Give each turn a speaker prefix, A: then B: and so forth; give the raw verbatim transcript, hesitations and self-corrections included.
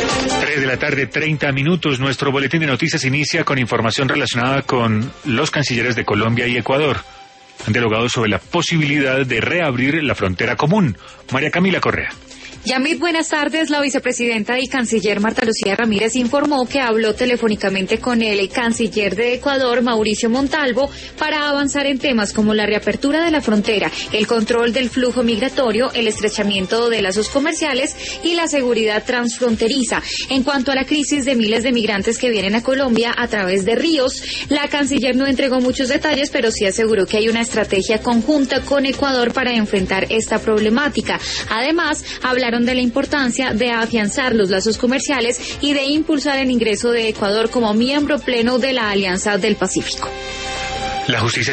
A: tres de la tarde, treinta minutos. Nuestro boletín de noticias inicia con información relacionada con los cancilleres de Colombia y Ecuador. Han dialogado sobre la posibilidad de reabrir la frontera común. María Camila Correa.
B: Yamit, buenas tardes. La vicepresidenta y canciller Marta Lucía Ramírez informó que habló telefónicamente con el canciller de Ecuador, Mauricio Montalvo, para avanzar en temas como la reapertura de la frontera, el control del flujo migratorio, el estrechamiento de lazos comerciales y la seguridad transfronteriza. En cuanto a la crisis de miles de migrantes que vienen a Colombia a través de ríos, la canciller no entregó muchos detalles, pero sí aseguró que hay una estrategia conjunta con Ecuador para enfrentar esta problemática. Además, hablaron de la importancia de afianzar los lazos comerciales y de impulsar el ingreso de Ecuador como miembro pleno de la Alianza del Pacífico.
A: La justicia